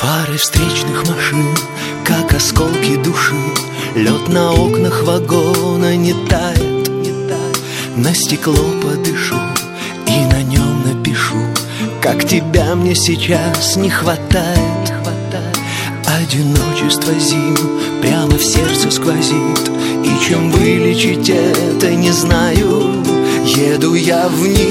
Фары встречных машин, как осколки души. Лед на окнах вагона не тает, не тает. На стекло подышу и на нем напишу, как тебя мне сейчас не хватает, хватает. Одиночество зим прямо в сердце сквозит, и чем вылечить это не знаю. Еду я вниз